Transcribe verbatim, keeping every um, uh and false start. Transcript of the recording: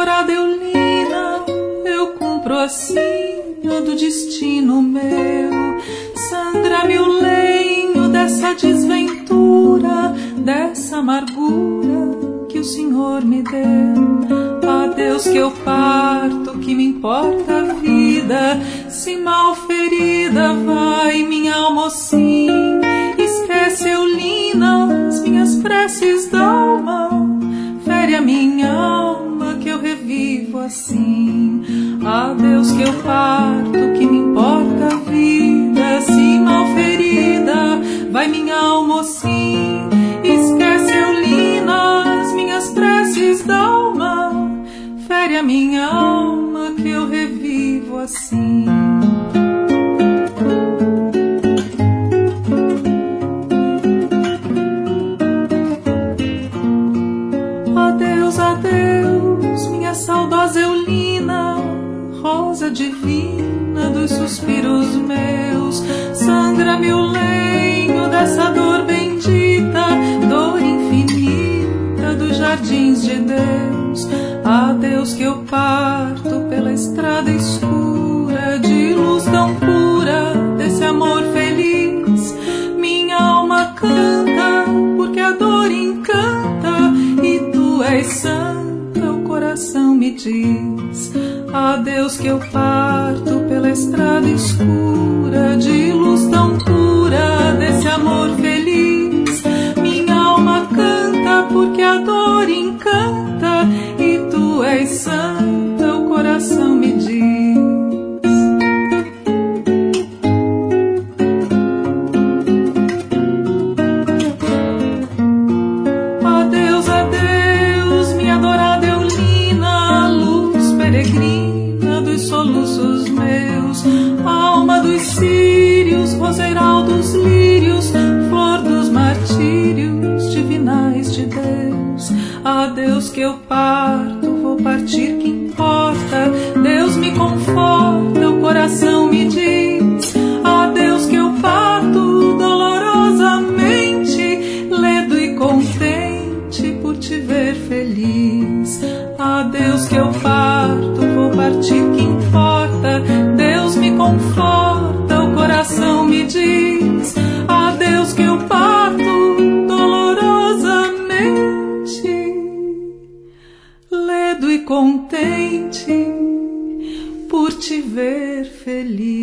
adorada Eulina, eu cumpro a sina do destino meu. Sangra-me o lenho dessa desventura, dessa amargura que o Senhor me deu. Adeus que eu parto, que me importa a vida, se mal ferida vai minha alma sim. Esquece, Eulina, as minhas preces d'alma, fere a minha alma que eu revivo assim. Adeus que eu parto, que me importa a vida, se mal ferida vai minha alma sim. Esquece, Eulina, as minhas preces d'alma, fere a minha alma que eu revivo assim. Adeus, adeus, minha saudosa Eulina, rosa divina dos suspiros meus. Sangra-me o lenho dessa dor bendita, dor infinita dos jardins de Deus. Adeus que eu parto pela estrada escura, de luz tão pura, desse amor feliz. Minha alma canta, porque a dor encanta, e tu és santa, o coração me diz. Adeus que eu parto pela estrada escura, de luz tão pura, desse amor feliz. Minha alma canta, porque a dor encanta, e tu és santa, o coração me diz. Adeus, adeus, minha adorada Eulina, luz peregrina dos soluços meus. Alma dos círios, roseiral dos lírios, flor dos martírios, divinais de Deus. Adeus que eu parto, vou partir, que importa? Deus me conforta, o coração me diz. Adeus que eu parto, dolorosamente, ledo e contente por te ver feliz. Adeus que eu parto, vou partir, que importa? Deus me conforta, o coração me diz. Adeus que eu parto, dolorosamente, ledo e contente por te ver feliz.